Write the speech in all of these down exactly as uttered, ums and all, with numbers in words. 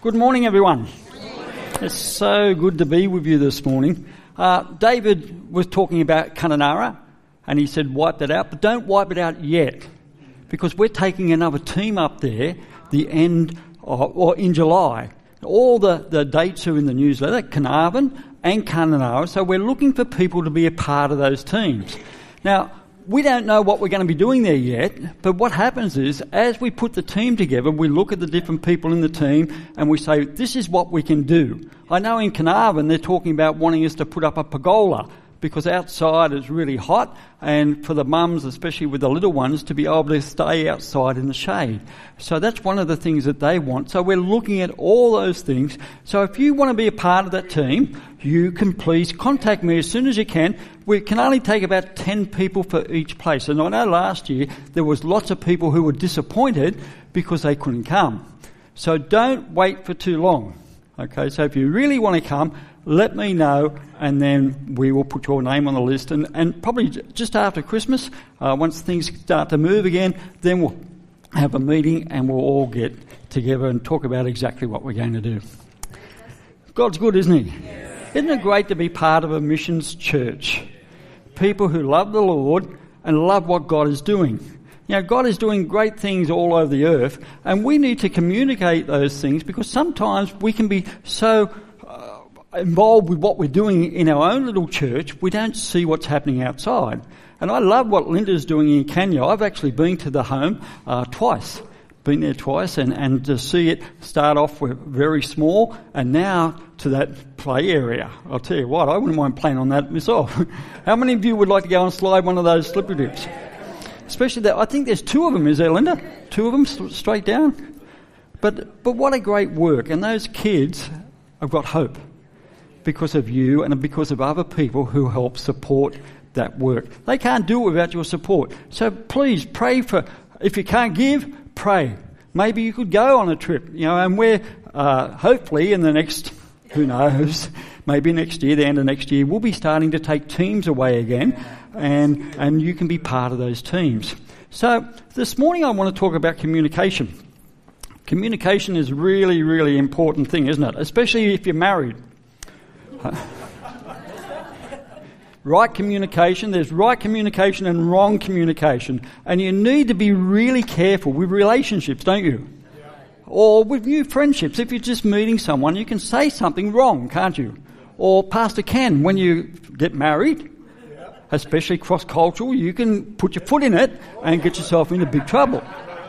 Good morning, everyone. It's so good to be with you this morning. Uh, David was talking about Kununurra, and he said wipe that out, but don't wipe it out yet, because we're taking another team up there the end of, or in July. All the, the dates are in the newsletter, Carnarvon and Kununurra, so we're looking for people to be a part of those teams. Now, we don't know what we're going to be doing there yet, but what happens is, as we put the team together, we look at the different people in the team and we say, this is what we can do. I know in Carnarvon they're talking about wanting us to put up a pergola, because outside it's really hot, and for the mums, especially with the little ones, to be able to stay outside in the shade. So that's one of the things that they want. So we're looking at all those things. So if you want to be a part of that team, you can please contact me as soon as you can. We can only take about ten people for each place. And I know last year there was lots of people who were disappointed because they couldn't come. So don't wait for too long. Okay, so if you really want to come, let me know, and then we will put your name on the list. And, and probably just after Christmas, uh, once things start to move again, then we'll have a meeting and we'll all get together and talk about exactly what we're going to do. God's good, isn't he? Yes. Isn't it great to be part of a missions church? People who love the Lord and love what God is doing. You know, God is doing great things all over the earth, and we need to communicate those things, because sometimes we can be so uh, involved with what we're doing in our own little church, we don't see what's happening outside. And I love what Linda's doing in Kenya. I've actually been to the home uh, twice, been there twice, and, and to see it start off with very small, and now to that play area. I'll tell you what, I wouldn't mind playing on that myself. How many of you would like to go and slide one of those slippery dips? Especially that, I think there's two of them, is there, Linda? Two of them straight down? But but what a great work. And those kids have got hope because of you and because of other people who help support that work. They can't do it without your support. So please pray for, if you can't give, pray. Maybe you could go on a trip, you know, and we're uh, hopefully in the next, who knows, maybe next year, the end of next year, we'll be starting to take teams away again, and and you can be part of those teams. So this morning I want to talk about communication. Communication is really, really important thing, isn't it? Especially if you're married. Right communication, there's right communication and wrong communication. And you need to be really careful with relationships, don't you? Yeah. Or with new friendships. If you're just meeting someone, you can say something wrong, can't you? Or Pastor Ken, when you get married, yeah, especially cross-cultural, you can put your foot in it and get yourself into big trouble.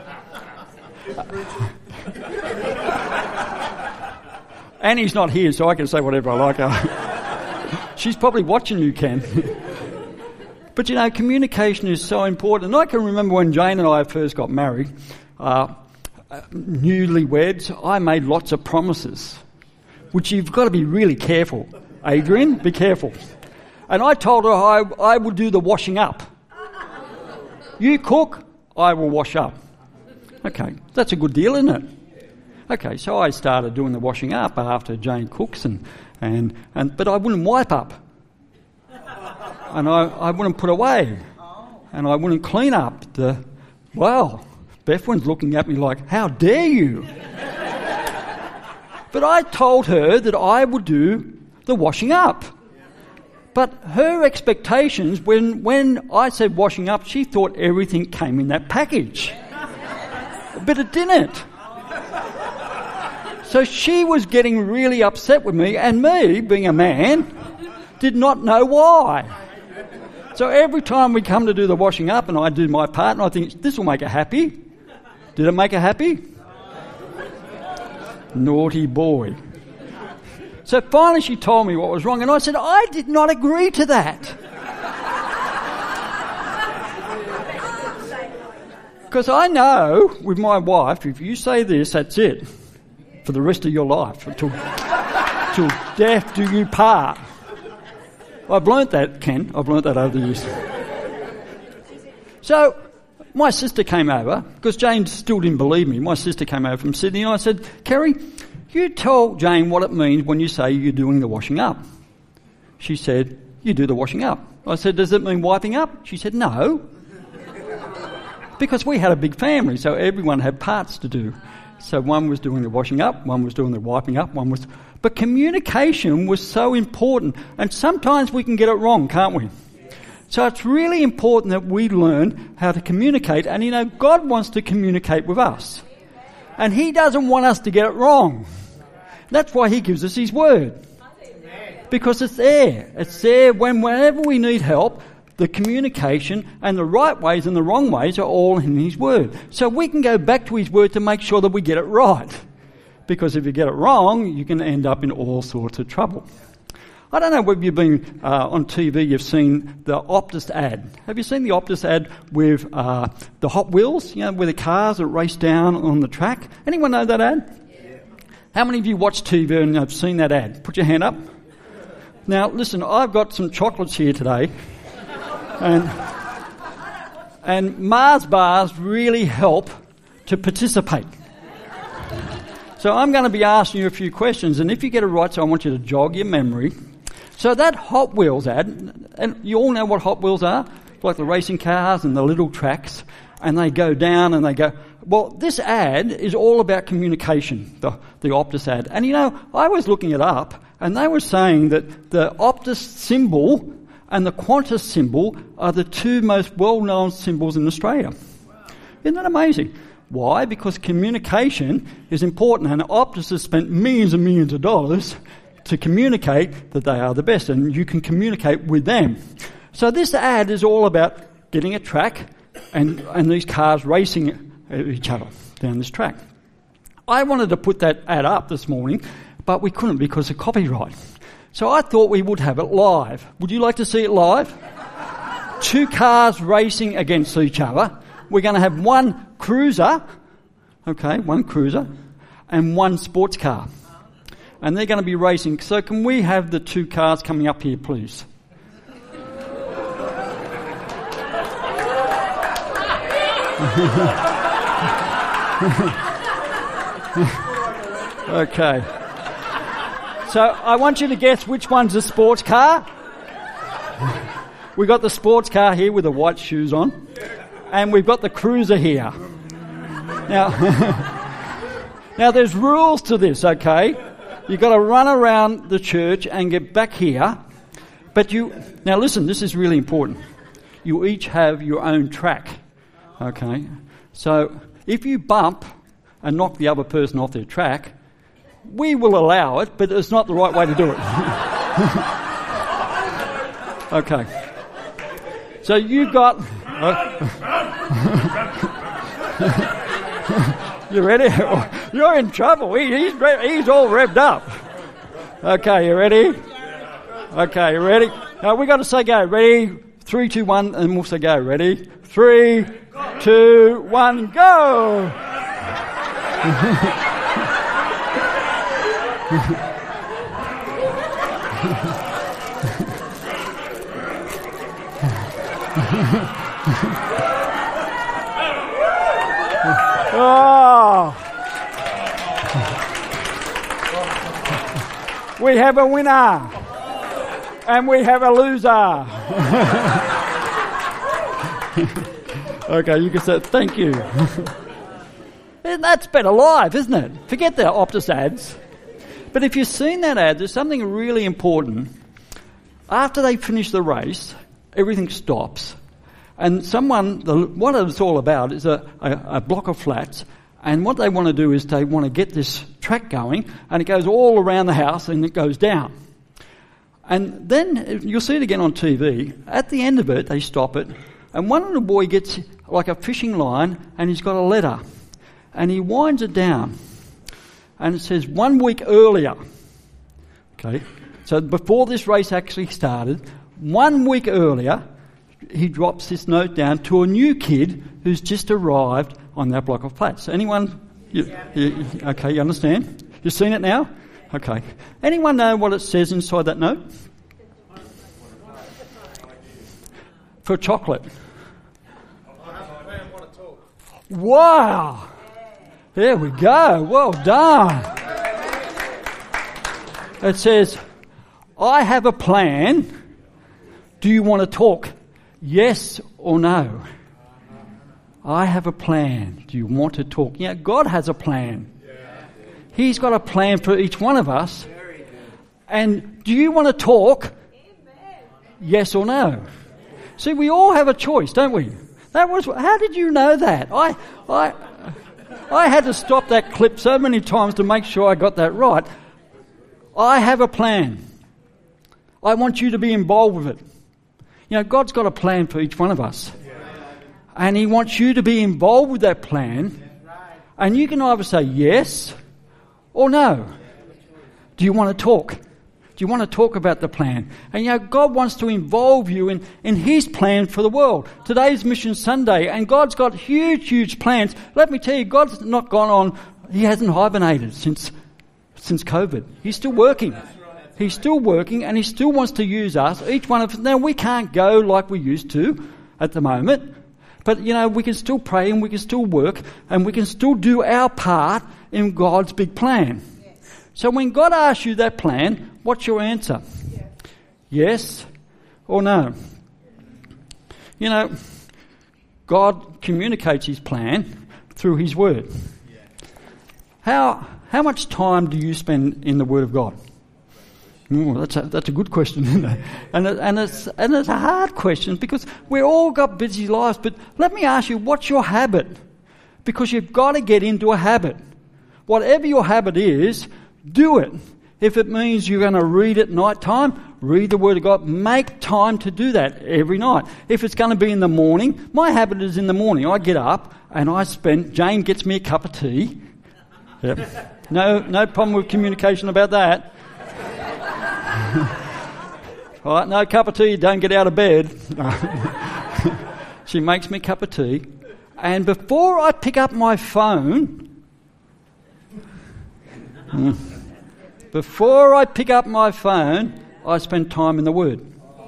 Annie's not here, so I can say whatever I like. She's probably watching you, Ken. But you know, communication is so important. And I can remember when Jane and I first got married, uh, newlyweds, I made lots of promises, which you've got to be really careful. Adrian, be careful. And I told her I, I would do the washing up. You cook, I will wash up. Okay, that's a good deal, isn't it? Okay, so I started doing the washing up after Jane cooks, and, and, and but I wouldn't wipe up. And I, I wouldn't put away. And I wouldn't clean up. The, well, Bethwin's looking at me like, how dare you? But I told her that I would do the washing up. But her expectations, when, when I said washing up, she thought everything came in that package. But it didn't. So she was getting really upset with me, and me, being a man, did not know why. So every time we come to do the washing up and I do my part, and I think, this will make her happy. Did it make her happy? Naughty boy. So finally she told me what was wrong, and I said, I did not agree to that. Because I know with my wife, if you say this, that's it. For the rest of your life. Until, until death do you part. I've learnt that, Ken. I've learnt that over the years. So my sister came over, because Jane still didn't believe me. My sister came over from Sydney, and I said, Kerry, you tell Jane what it means when you say you're doing the washing up. She said, you do the washing up. I said, does it mean wiping up? She said, no. Because we had a big family, so everyone had parts to do. So one was doing the washing up, one was doing the wiping up, one was... But communication was so important. And sometimes we can get it wrong, can't we? So it's really important that we learn how to communicate. And, you know, God wants to communicate with us. And He doesn't want us to get it wrong. That's why He gives us His Word. Because it's there. It's there when whenever we need help, the communication and the right ways and the wrong ways are all in His Word. So we can go back to His Word to make sure that we get it right. Because if you get it wrong, you can end up in all sorts of trouble. I don't know whether you've been uh, on T V, you've seen the Optus ad. Have you seen the Optus ad with uh, the Hot Wheels, you know, where the cars that race down on the track? Anyone know that ad? Yeah. How many of you watch T V and have seen that ad? Put your hand up. Now, listen, I've got some chocolates here today. and, and Mars bars really help to participate. So I'm going to be asking you a few questions, and if you get it right, so I want you to jog your memory. So that Hot Wheels ad, and you all know what Hot Wheels are? It's like the racing cars and the little tracks, and they go down and they go... Well, this ad is all about communication, the, the Optus ad. And you know, I was looking it up, and they were saying that the Optus symbol and the Qantas symbol are the two most well-known symbols in Australia. Isn't that amazing? Why? Because communication is important, and Optus has spent millions and millions of dollars to communicate that they are the best, and you can communicate with them. So this ad is all about getting a track and, and these cars racing each other down this track. I wanted to put that ad up this morning, but we couldn't because of copyright. So I thought we would have it live. Would you like to see it live? Two cars racing against each other. We're going to have one cruiser, okay, one cruiser, and one sports car. And they're going to be racing. So can we have the two cars coming up here, please? Okay. So I want you to guess which one's a sports car. We've got the sports car here with the white shoes on. And we've got the cruiser here. Now, now there's rules to this, okay? You've got to run around the church and get back here. But you, now listen, this is really important. You each have your own track, okay? So if you bump and knock the other person off their track, we will allow it, but it's not the right way to do it. Okay. So you've got... Uh, you ready? You're in trouble. He, he's re- he's all revved up. Okay, you ready? Okay, you ready? Now we got to say go. Ready? Three, two, one, and we'll say go. Ready? Three, two, one, go. Oh. We have a winner and we have a loser. Okay, you can say thank you. That's better live, isn't it? Forget the Optus ads. But if you've seen that ad, there's something really important. After they finish the race, everything stops. And someone, the, what it's all about is a, a, a block of flats. And what they want to do is they want to get this track going, and it goes all around the house and it goes down. And then you'll see it again on T V. At the end of it, they stop it, and one little boy gets like a fishing line, and he's got a letter, and he winds it down, and it says one week earlier. Okay, so before this race actually started, one week earlier, he drops this note down to a new kid who's just arrived on that block of flats. Anyone? You, yeah. you, okay, you understand? You've seen it now? Okay. Anyone know what it says inside that note? For chocolate. Wow! There we go. Well done. It says, I have a plan. Do you want to talk? Yes or no? I have a plan. Do you want to talk? Yeah, God has a plan. He's got a plan for each one of us. And do you want to talk? Yes or no? See, we all have a choice, don't we? That was. How did you know that? I, I, I had to stop that clip so many times to make sure I got that right. I have a plan. I want you to be involved with it. You know, God's got a plan for each one of us. And He wants you to be involved with that plan. And you can either say yes or no. Do you want to talk? Do you want to talk about the plan? And you know, God wants to involve you in, in His plan for the world. Today's Mission Sunday, and God's got huge, huge plans. Let me tell you, God's not gone on, He hasn't hibernated since since COVID. He's still working. He's still working, and He still wants to use us, each one of us. Now, we can't go like we used to at the moment, but, you know, we can still pray and we can still work and we can still do our part in God's big plan. So when God asks you that plan, what's your answer? Yes, yes or no? You know, God communicates His plan through His Word. How how much time do you spend in the Word of God? Ooh, that's a that's a good question, isn't it? And it, and it's and it's a hard question because we all got busy lives. But let me ask you, what's your habit? Because you've got to get into a habit. Whatever your habit is, do it. If it means you're going to read at night time, read the Word of God. Make time to do that every night. If it's going to be in the morning, my habit is in the morning. I get up and I spend, Jane gets me a cup of tea. Yep. No, no problem with communication about that. All right, no cup of tea, don't get out of bed. She makes me a cup of tea. And before I pick up my phone... Mm, Before I pick up my phone, I spend time in the Word.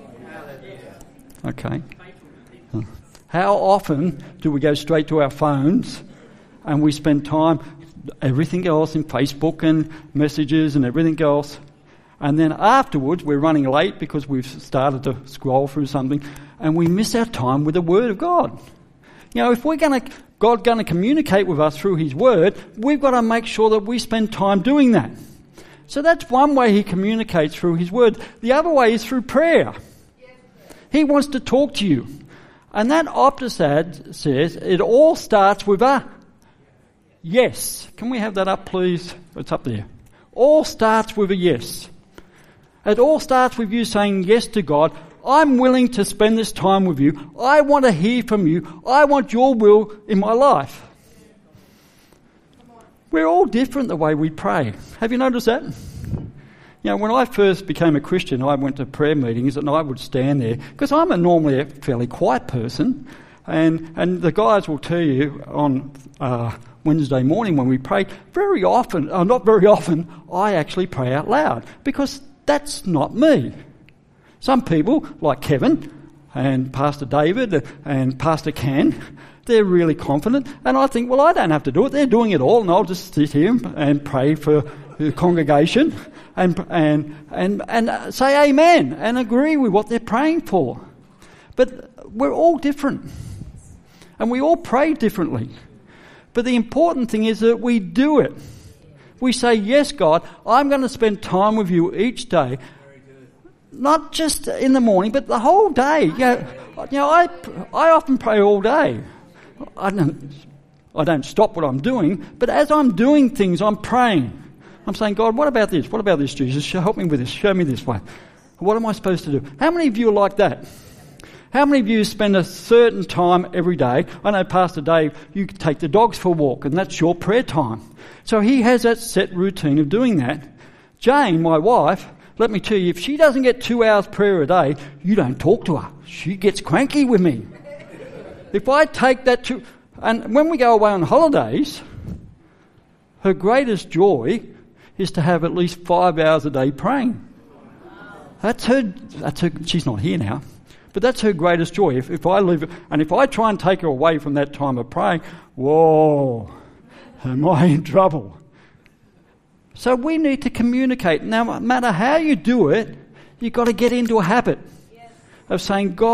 Okay. How often do we go straight to our phones and we spend time, everything else in Facebook and messages and everything else, and then afterwards we're running late because we've started to scroll through something and we miss our time with the Word of God. You know, if we're going to, God's going to communicate with us through His Word, we've got to make sure that we spend time doing that. So that's one way He communicates, through His Word. The other way is through prayer. He wants to talk to you. And that Optus says it all starts with a yes. Can we have that up, please? It's up there. All starts with a yes. It all starts with you saying yes to God. I'm willing to spend this time with you. I want to hear from you. I want your will in my life. We're all different the way we pray. Have you noticed that? You know, when I first became a Christian, I went to prayer meetings and I would stand there, because I'm a normally a fairly quiet person, and, and the guys will tell you on uh, Wednesday morning when we pray, very often, uh, not very often, I actually pray out loud, because that's not me. Some people, like Kevin and Pastor David and Pastor Ken, they're really confident, and I think, well, I don't have to do it. They're doing it all, and I'll just sit here and pray for the congregation and and and and say amen and agree with what they're praying for. But we're all different, and we all pray differently. But the important thing is that we do it. We say, yes, God, I'm going to spend time with you each day. Not just in the morning, but the whole day. You know, you know I, I often pray all day. I don't, I don't stop what I'm doing, but as I'm doing things, I'm praying. I'm saying, God, what about this? What about this, Jesus? Help me with this. Show me this way. What am I supposed to do? How many of you are like that? How many of you spend a certain time every day? I know Pastor Dave, you take the dogs for a walk, and that's your prayer time. So he has that set routine of doing that. Jane, my wife, let me tell you, if she doesn't get two hours prayer a day, you don't talk to her. She gets cranky with me. If I take that to... And when we go away on holidays, her greatest joy is to have at least five hours a day praying. That's her... That's her. She's not here now. But that's her greatest joy. If, if I leave... And if I try and take her away from that time of praying, whoa, am I in trouble? So we need to communicate. Now, no matter how you do it, you've got to get into a habit of saying, God,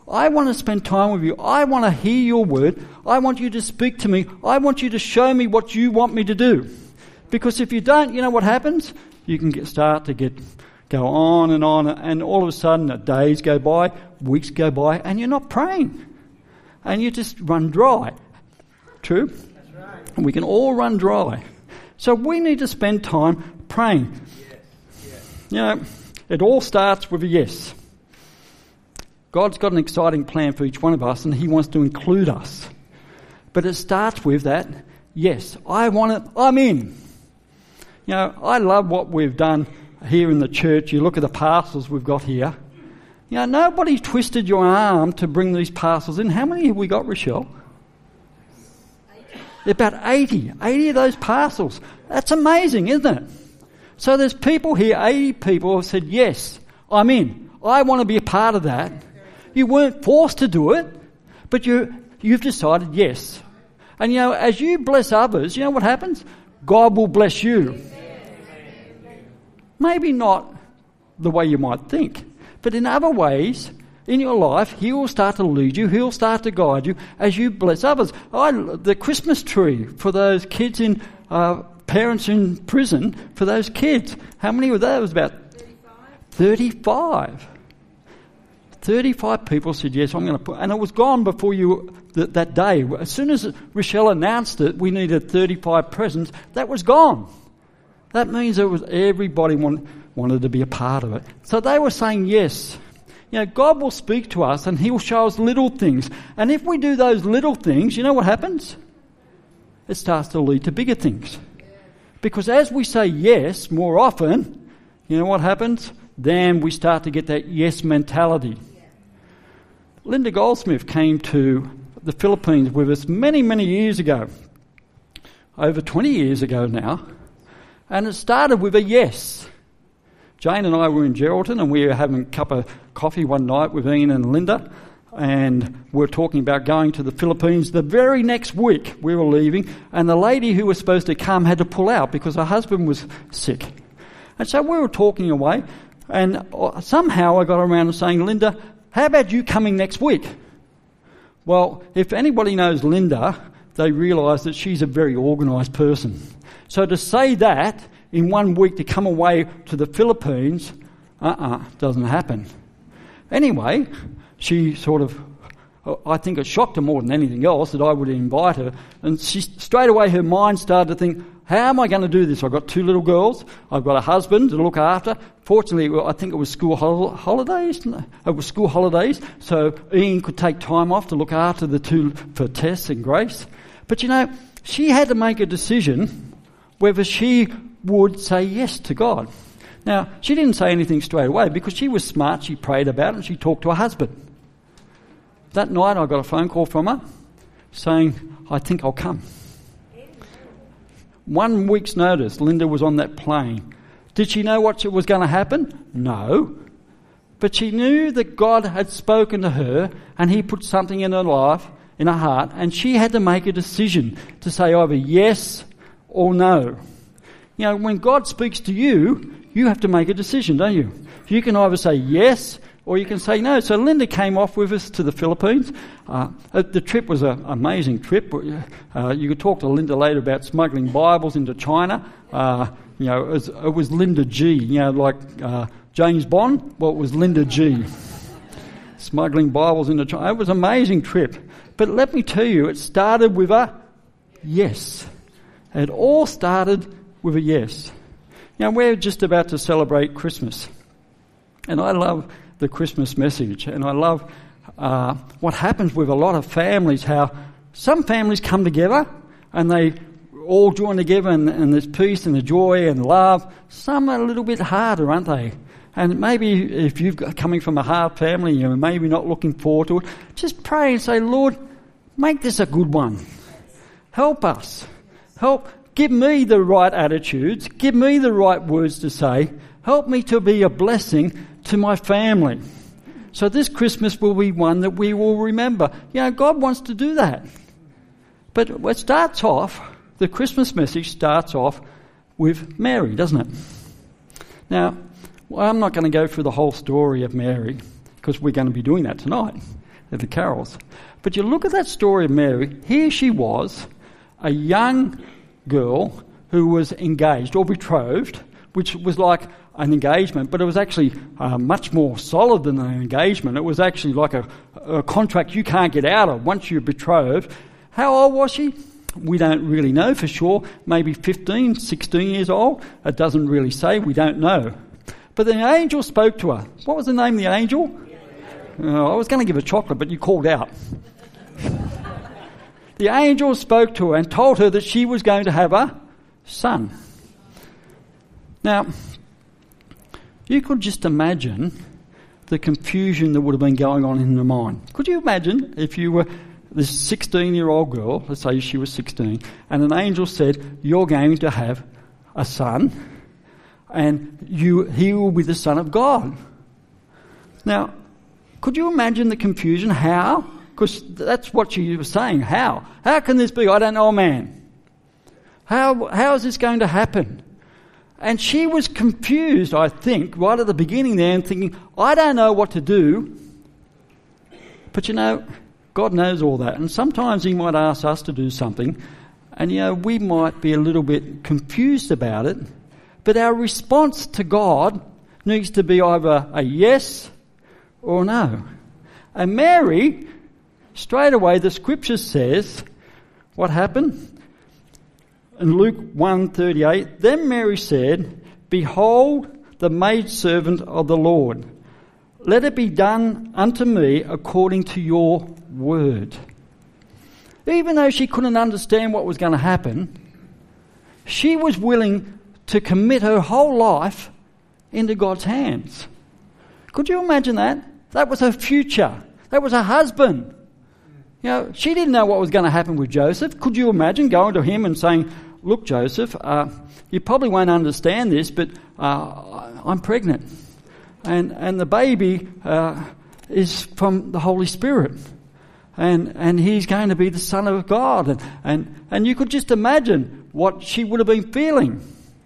I want to spend time with you. I want to hear your word. I want you to speak to me. I want you to show me what you want me to do. Because if you don't, you know what happens? You can get, start to get go on and on, and all of a sudden days go by, weeks go by, and you're not praying. And you just run dry. True? That's right. And we can all run dry. So we need to spend time praying. Yes. Yes. You know, it all starts with a yes. God's got an exciting plan for each one of us, and he wants to include us. But it starts with that, yes, I want it, I'm in. You know, I love what we've done here in the church. You look at the parcels we've got here. You know, nobody twisted your arm to bring these parcels in. How many have we got, Rochelle? About eighty. eighty of those parcels. That's amazing, isn't it? So there's people here, eighty people have said, yes, I'm in. I want to be a part of that. You weren't forced to do it, but you, you've decided yes. And you know, as you bless others, you know what happens? God will bless you. Maybe not the way you might think, but in other ways in your life, he will start to lead you, he'll start to guide you as you bless others. I, the Christmas tree for those kids in, uh, parents in prison, for those kids. How many were there? It was about thirty-five. thirty-five people said, yes, I'm going to put, and it was gone before you, th- that day. As soon as Rochelle announced it, we needed thirty-five presents, that was gone. That means it was everybody want, wanted to be a part of it. So they were saying yes. You know, God will speak to us and he'll show us little things. And if we do those little things, you know what happens? It starts to lead to bigger things. Because as we say yes more often, you know what happens? Then we start to get that yes mentality. Linda Goldsmith came to the Philippines with us many, many years ago. Over twenty years ago now. And it started with a yes. Jane and I were in Geraldton and we were having a cup of coffee one night with Ian and Linda, and we were talking about going to the Philippines. The very next week we were leaving, and the lady who was supposed to come had to pull out because her husband was sick. And so we were talking away, and somehow I got around to saying, Linda, how about you coming next week? Well, if anybody knows Linda, they realise that she's a very organised person. So to say that in one week to come away to the Philippines, uh-uh, doesn't happen. Anyway, she sort of, I think it shocked her more than anything else that I would invite her. And she straight away her mind started to think, how am I going to do this? I've got two little girls. I've got a husband to look after. Fortunately, I think it was school hol- holidays. It was school holidays, so Ian could take time off to look after the two for Tess and Grace. But you know, she had to make a decision whether she would say yes to God. Now, she didn't say anything straight away because she was smart. She prayed about it and she talked to her husband. That night I got a phone call from her saying, I think I'll come. One week's notice, Linda was on that plane. Did she know what was going to happen? No. But she knew that God had spoken to her and he put something in her life, in her heart, and she had to make a decision to say either yes or no. You know, when God speaks to you, you have to make a decision, don't you? You can either say yes or you can say no. So Linda came off with us to the Philippines. Uh, the trip was an amazing trip. Uh, you could talk to Linda later about smuggling Bibles into China. Uh, you know, it was, it was Linda G. You know, like uh, James Bond. Well, it was Linda G. Smuggling Bibles into China. It was an amazing trip. But let me tell you, it started with a yes. It all started with a yes. Now, we're just about to celebrate Christmas. And I love the Christmas message. And I love uh, what happens with a lot of families, how some families come together and they all join together and, and there's peace and the joy and love. Some are a little bit harder, aren't they? And maybe if you're coming from a hard family, you're maybe not looking forward to it, just pray and say, Lord, make this a good one. Help us. Help. Give me the right attitudes. Give me the right words to say. Help me to be a blessing to my family. So this Christmas will be one that we will remember. You know, God wants to do that. But it starts off, the Christmas message starts off with Mary, doesn't it? Now, well, I'm not going to go through the whole story of Mary because we're going to be doing that tonight. at the carols. But you look at that story of Mary, here she was, a young girl who was engaged or betrothed, which was like an engagement, but it was actually uh, much more solid than an engagement. It was actually like a, a contract you can't get out of once you're betrothed. How old was she? We don't really know for sure. Maybe fifteen, sixteen years old. It doesn't really say. We don't know. But the angel spoke to her. What was the name of the angel? Uh, I was going to give her chocolate, but you called out. The angel spoke to her and told her that she was going to have a son. Now, you could just imagine the confusion that would have been going on in her mind. Could you imagine if you were this sixteen-year-old girl, let's say she was sixteen, and an angel said, you're going to have a son, and you, he will be the Son of God. Now, could you imagine the confusion? How? Because that's what she was saying. How? How can this be? I don't know a man. How, how is this going to happen? And she was confused, I think, right at the beginning there, and thinking, I don't know what to do. But you know, God knows all that. And sometimes he might ask us to do something, and you know, we might be a little bit confused about it. But our response to God needs to be either a yes or no. And Mary, straight away, the scripture says, what happened? In Luke one thirty-eight, then Mary said, behold, the maidservant of the Lord. Let it be done unto me according to your word. Even though she couldn't understand what was going to happen, she was willing to commit her whole life into God's hands. Could you imagine that? That was her future. That was her husband. You know, she didn't know what was going to happen with Joseph. Could you imagine going to him and saying, look, Joseph, uh, you probably won't understand this, but uh, I'm pregnant. And and the baby uh, is from the Holy Spirit. And and he's going to be the Son of God. And, and, and you could just imagine what she would have been feeling.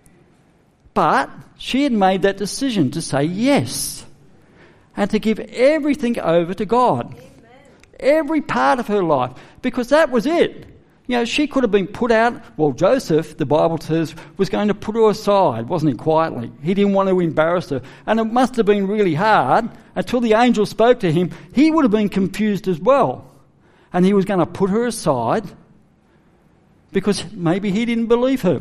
But she had made that decision to say yes. And to give everything over to God. Amen. Every part of her life. Because that was it. You know, she could have been put out. Well, Joseph, the Bible says, was going to put her aside, wasn't he, quietly? He didn't want to embarrass her. And it must have been really hard. Until the angel spoke to him, he would have been confused as well. And he was going to put her aside because maybe he didn't believe her.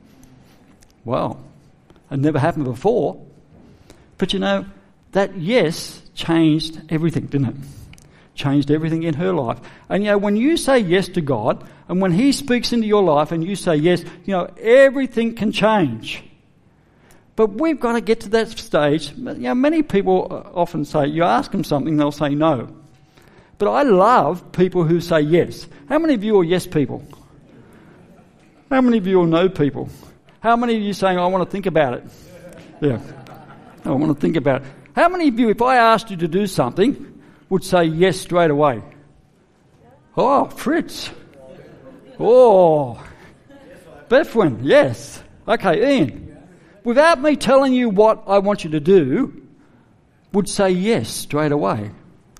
Well, it never happened before. But you know, that yes changed everything, didn't it? Changed everything in her life. And you know, when you say yes to God, and when he speaks into your life and you say yes, you know, everything can change. But we've got to get to that stage. You know, many people often say, you ask them something, they'll say no. But I love people who say yes. How many of you are yes people? How many of you are no people? How many of you saying, I want to think about it? Yeah. I want to think about it. How many of you, if I asked you to do something, would say yes straight away? Oh, Fritz. Oh, Bethwin, yes. Okay, Ian. Without me telling you what I want you to do, would say yes straight away.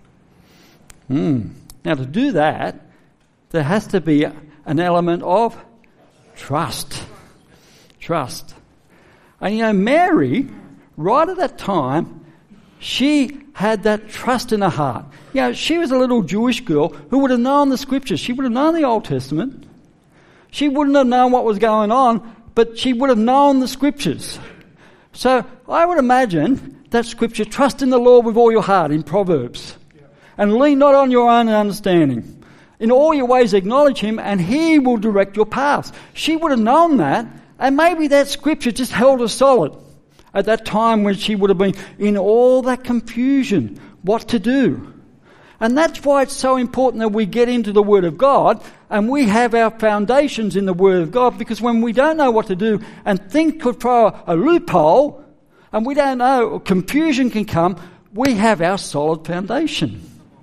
Hmm. Now, to do that, there has to be an element of trust. Trust. And you know, Mary, right at that time, she had that trust in her heart. You know, she was a little Jewish girl who would have known the scriptures. She would have known the Old Testament. She wouldn't have known what was going on, but she would have known the scriptures. So I would imagine that scripture, trust in the Lord with all your heart, in Proverbs. And lean not on your own understanding. In all your ways acknowledge him and he will direct your paths. She would have known that, and maybe that scripture just held her solid at that time when she would have been in all that confusion, what to do. And that's why it's so important that we get into the Word of God and we have our foundations in the Word of God, because when we don't know what to do and things could throw a loophole and we don't know, or confusion can come, we have our solid foundation.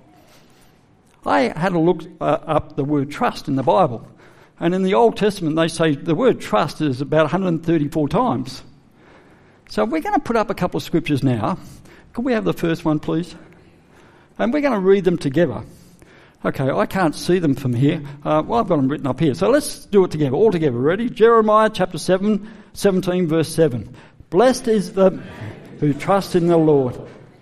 I had a look uh, up the word trust in the Bible. And in the Old Testament, they say the word trust is about one hundred thirty-four times. So we're going to put up a couple of scriptures now. Can we have the first one, please? And we're going to read them together. Okay, I can't see them from here. Uh, well, I've got them written up here. So let's do it together, all together. Ready? Jeremiah chapter seven, seventeen, verse seven. Blessed is the who trusts in the Lord.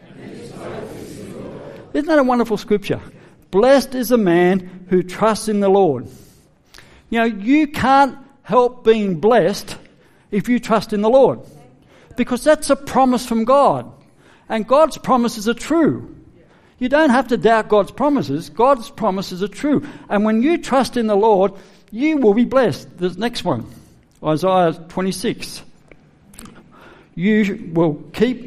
Isn't that a wonderful scripture? Blessed is the man who trusts in the Lord. You know, you can't help being blessed if you trust in the Lord, because that's a promise from God. And God's promises are true. You don't have to doubt God's promises. God's promises are true. And when you trust in the Lord, you will be blessed. The next one, Isaiah twenty-six. You will keep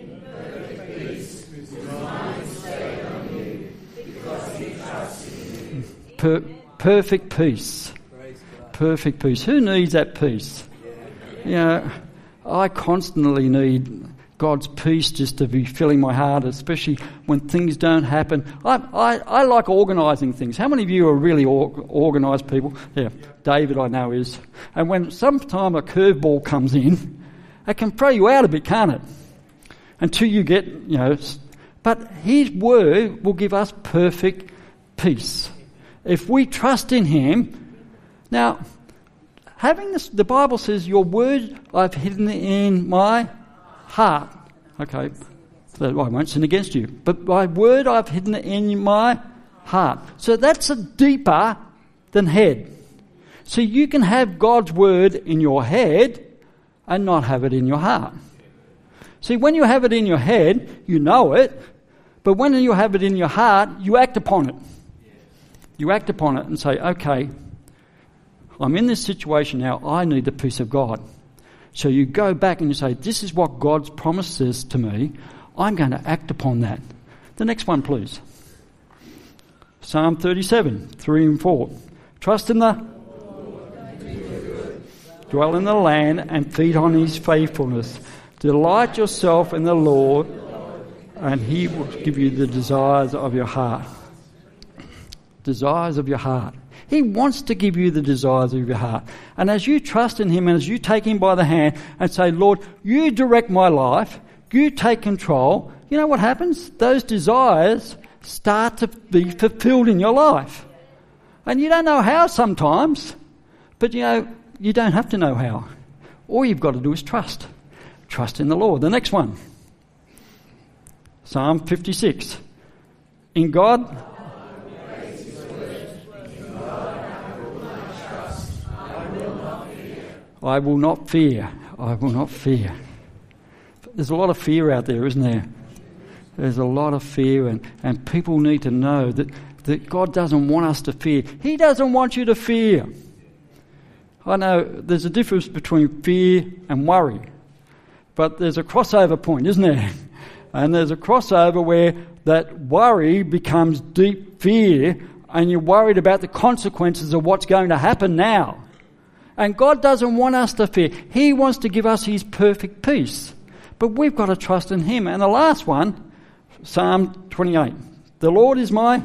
per- perfect peace. Perfect peace. Who needs that peace? You know, I constantly need God's peace just to be filling my heart, especially when things don't happen. I I, I like organising things. How many of you are really or, organised people? Yeah, David I know is. And when sometime a curveball comes in, it can throw you out a bit, can't it? Until you get, you know, but His word will give us perfect peace. If we trust in Him. Now, having this, the Bible says, your word I've hidden in my heart. Okay, so I won't sin against you. But my word I've hidden in my heart. So that's a deeper than head. So you can have God's word in your head and not have it in your heart. See, when you have it in your head, you know it. But when you have it in your heart, you act upon it. You act upon it and say, okay, I'm in this situation now, I need the peace of God. So you go back and you say, this is what God's promises to me. I'm going to act upon that. The next one, please. Psalm thirty-seven, three and four. Trust in the dwell in the land and feed on His faithfulness. Delight yourself in the Lord, and He will give you the desires of your heart. Desires of your heart. He wants to give you the desires of your heart. And as you trust in Him and as you take Him by the hand and say, Lord, you direct my life, you take control, you know what happens? Those desires start to be fulfilled in your life. And you don't know how sometimes, but you know, you don't have to know how. All you've got to do is trust. Trust in the Lord. The next one. Psalm fifty-six. In God... I will not fear. I will not fear. There's a lot of fear out there, isn't there? There's a lot of fear, and, and people need to know that, that God doesn't want us to fear. He doesn't want you to fear. I know there's a difference between fear and worry, but there's a crossover point, isn't there? And there's a crossover where that worry becomes deep fear, and you're worried about the consequences of what's going to happen now. And God doesn't want us to fear. He wants to give us His perfect peace. But we've got to trust in Him. And the last one, Psalm twenty-eight. The Lord is my...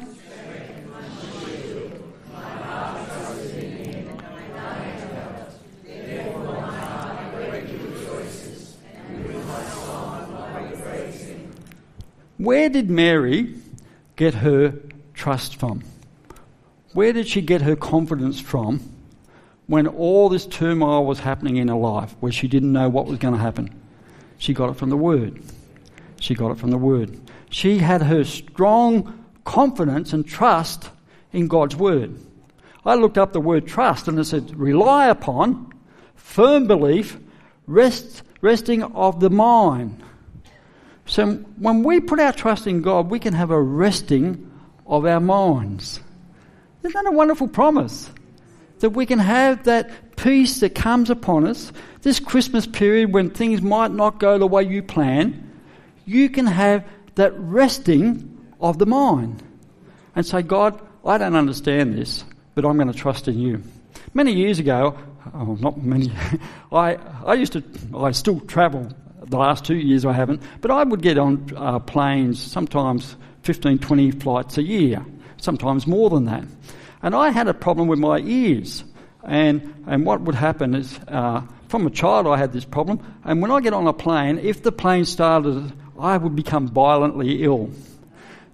Where did Mary get her trust from? Where did she get her confidence from when all this turmoil was happening in her life, where she didn't know what was going to happen? She got it from the Word. She got it from the Word. She had her strong confidence and trust in God's Word. I looked up the word trust and it said rely upon, firm belief, rest, resting of the mind. So when we put our trust in God, we can have a resting of our minds. Isn't that a wonderful promise? That we can have that peace that comes upon us. This Christmas period when things might not go the way you plan, you can have that resting of the mind. And say, God, I don't understand this, but I'm going to trust in you. Many years ago, oh, not many, I, I used to, I still travel. The last two years I haven't, but I would get on uh, planes, sometimes fifteen, twenty flights a year, sometimes more than that. And I had a problem with my ears. And and what would happen is, uh, from a child I had this problem, and when I get on a plane, if the plane started, I would become violently ill.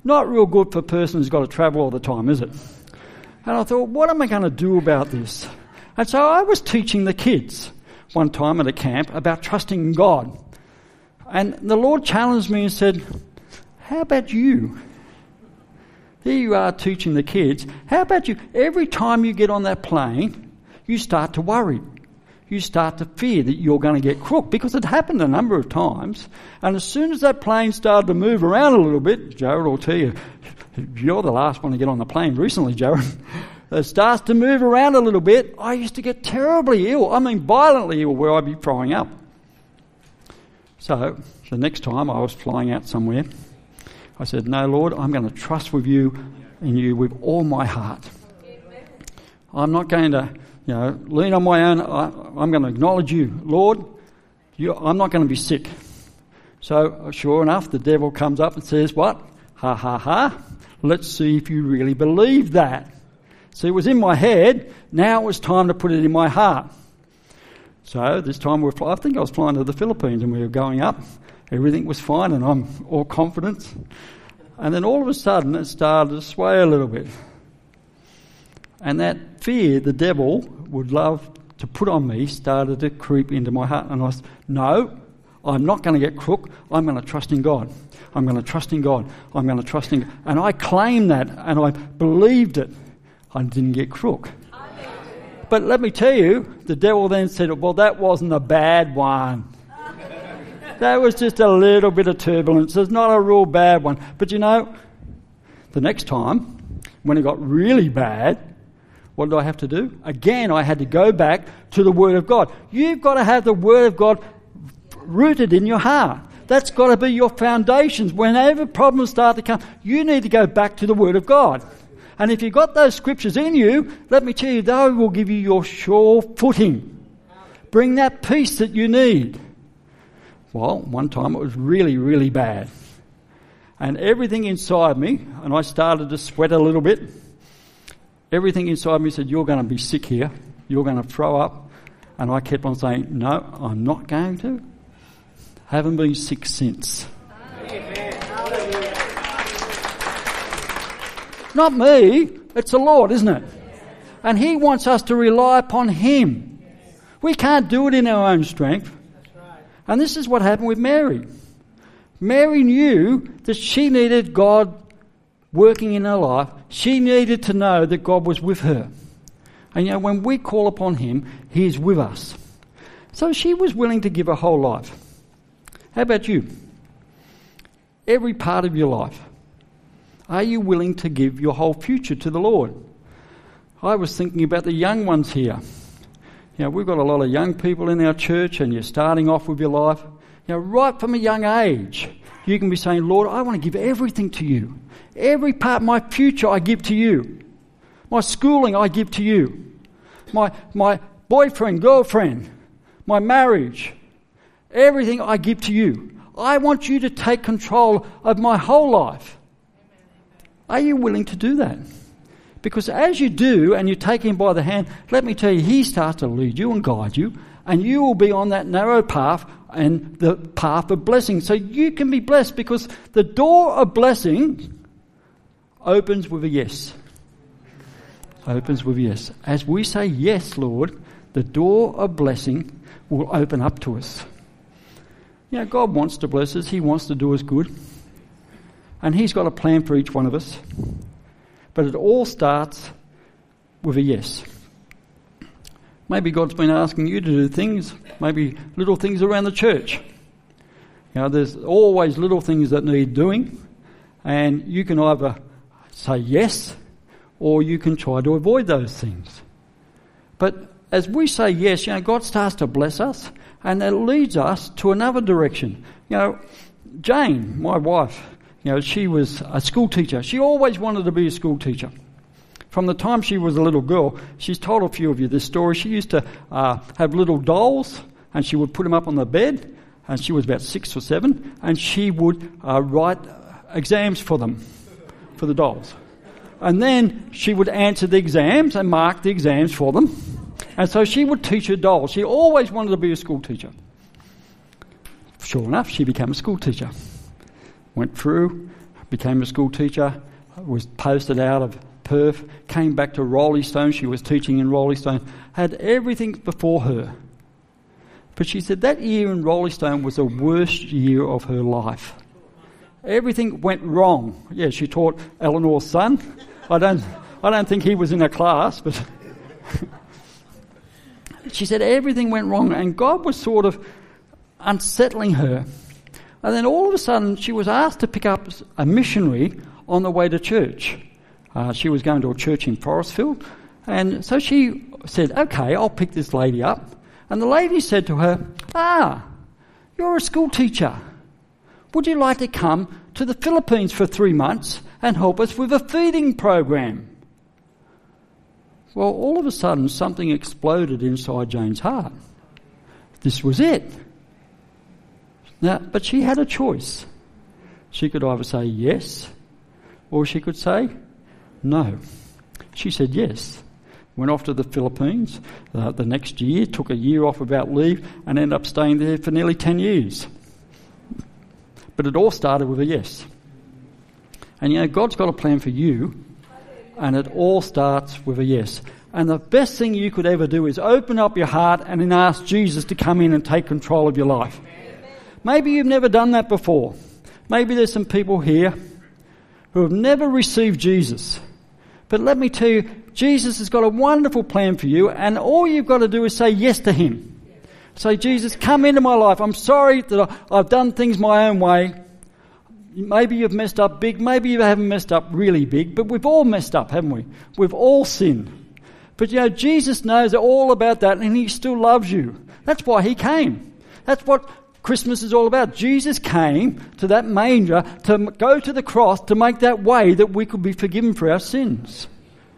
not real good for a person who's got to travel all the time, is it? And I thought, what am I going to do about this? And so I was teaching the kids one time at a camp about trusting God. And the Lord challenged me and said, how about you? Here you are teaching the kids. How about you? Every time you get on that plane, you start to worry. You start to fear that you're going to get crooked, because it happened a number of times. And as soon as that plane started to move around a little bit, Jared will tell you, you're the last one to get on the plane recently, Jared. It starts to move around a little bit. I used to get terribly ill. I mean, violently ill, where I'd be throwing up. So the next time I was flying out somewhere, I said, no, Lord, I'm going to trust with you in you with all my heart. I'm not going to, you know, lean on my own. I, I'm going to acknowledge you. Lord, you, I'm not going to be sick. So sure enough, the devil comes up and says, what? Ha, ha, ha. Let's see if you really believe that. So it was in my head. Now it was time to put it in my heart. So this time we were fly- I think I was flying to the Philippines and we were going up. Everything was fine and I'm all confidence. And then all of a sudden it started to sway a little bit. And that fear the devil would love to put on me started to creep into my heart. And I said, no, I'm not going to get crook. I'm going to trust in God. I'm going to trust in God. I'm going to trust in God. And I claimed that and I believed it. I didn't get crook. But let me tell you, the devil then said, well, that wasn't a bad one. That was just a little bit of turbulence. It's not a real bad one. But you know, the next time, when it got really bad, what did I have to do? Again, I had to go back to the Word of God. You've got to have the Word of God rooted in your heart. That's got to be your foundations. Whenever problems start to come, you need to go back to the Word of God. And if you've got those scriptures in you, let me tell you, they will give you your sure footing. Bring that peace that you need. Well, one time it was really, really bad. And everything inside me, and I started to sweat a little bit, everything inside me said, you're going to be sick here. You're going to throw up. And I kept on saying, no, I'm not going to. Haven't been sick since. Not me, it's the Lord, isn't it? And He wants us to rely upon Him. We can't do it in our own strength. And this is what happened with Mary. Mary knew that she needed God working in her life. She needed to know that God was with her. And you know, when we call upon Him, He is with us. So she was willing to give her whole life. How about you? Every part of your life. Are you willing to give your whole future to the Lord? I was thinking about the young ones here. You know, we've got a lot of young people in our church and you're starting off with your life. You know, right from a young age, you can be saying, Lord, I want to give everything to you. Every part of my future I give to you. My schooling I give to you. My, my boyfriend, girlfriend, my marriage, everything I give to you. I want you to take control of my whole life. Are you willing to do that? Because as you do and you take Him by the hand, let me tell you, He starts to lead you and guide you, and you will be on that narrow path and the path of blessing. So you can be blessed, because the door of blessing opens with a yes. Opens with a yes. As we say yes, Lord, the door of blessing will open up to us. You know, God wants to bless us. He wants to do us good. And He's got a plan for each one of us. But it all starts with a yes. Maybe God's been asking you to do things, maybe little things around the church. You know, there's always little things that need doing, and you can either say yes, or you can try to avoid those things. But as we say yes, you know, God starts to bless us, and that leads us to another direction. You know, Jane, my wife, you know, she was a school teacher. She always wanted to be a school teacher. From the time she was a little girl, she's told a few of you this story. She used to uh, have little dolls, and she would put them up on the bed, and she was about six or seven, and she would uh, write exams for them, for the dolls. And then she would answer the exams and mark the exams for them. And so she would teach her dolls. She always wanted to be a school teacher. Sure enough, she became a school teacher. Went through, became a school teacher, was posted out of Perth, came back to Roleystone. She was teaching in Roleystone, had everything before her. But she said that year in Roleystone was the worst year of her life. Everything went wrong. Yeah, she taught Eleanor's son. I don't, I don't think he was in her class, but she said everything went wrong, and God was sort of unsettling her. And then all of a sudden, she was asked to pick up a missionary on the way to church. Uh, she was going to a church in Forestville, and so she said, "Okay, I'll pick this lady up." And the lady said to her, "Ah, you're a school teacher. Would you like to come to the Philippines for three months and help us with a feeding program?" Well, all of a sudden, something exploded inside Jane's heart. This was it. Now, but she had a choice. She could either say yes, or she could say no. She said yes. Went off to the Philippines uh, the next year, took a year off without leave, and ended up staying there for nearly ten years. But it all started with a yes. And you know, God's got a plan for you, and it all starts with a yes. And the best thing you could ever do is open up your heart and then ask Jesus to come in and take control of your life. Maybe you've never done that before. Maybe there's some people here who have never received Jesus. But let me tell you, Jesus has got a wonderful plan for you, and all you've got to do is say yes to him. Say, "Jesus, come into my life. I'm sorry that I've done things my own way. Maybe you've messed up big, maybe you haven't messed up really big, but we've all messed up, haven't we? We've all sinned. But you know, Jesus knows all about that, and he still loves you. That's why he came. That's what Christmas is all about. Jesus came to that manger to go to the cross to make that way that we could be forgiven for our sins.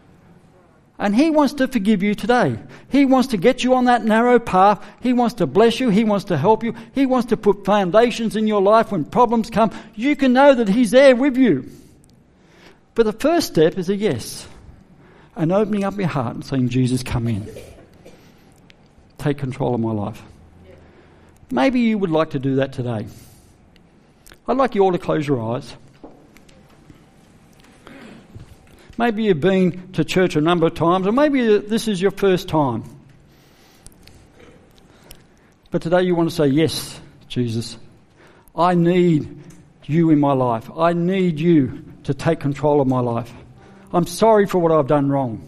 And he wants to forgive you today. He wants to get you on that narrow path. He wants to bless you. He wants to help you. He wants to put foundations in your life when problems come. You can know that he's there with you. But the first step is a yes. And opening up your heart and saying, "Jesus, come in. Take control of my life." Maybe you would like to do that today. I'd like you all to close your eyes. Maybe you've been to church a number of times, or maybe this is your first time. But today you want to say, "Yes, Jesus, I need you in my life. I need you to take control of my life. I'm sorry for what I've done wrong.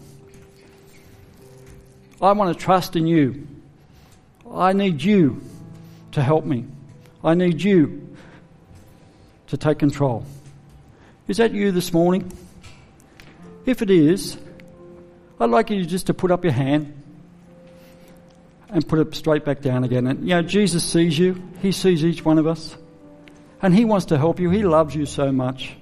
I want to trust in you. I need you to help me. I need you to take control." Is that you this morning? If it is, I'd like you just to put up your hand and put it straight back down again. And you know, Jesus sees you. He sees each one of us. And he wants to help you. He loves you so much.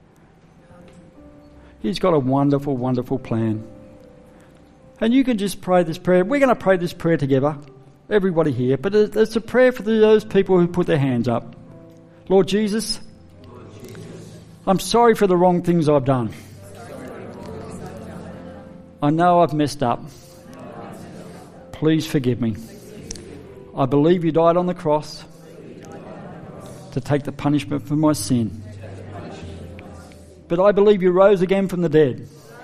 He's got a wonderful, wonderful plan. And you can just pray this prayer. We're going to pray this prayer together, everybody here. But it's a prayer for those people who put their hands up. Lord Jesus, I'm sorry for the wrong things I've done. I know I've messed up. Please forgive me. I believe you died on the cross to take the punishment for my sin. But I believe you rose again from the dead.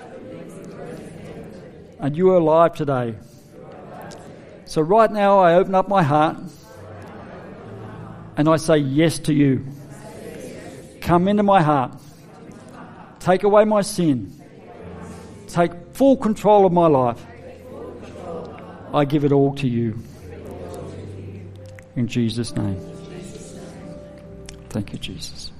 And you are alive today. So right now I open up my heart and I say yes to you. Come into my heart. Take away my sin. Take full control of my life. I give it all to you. In Jesus' name. Thank you, Jesus.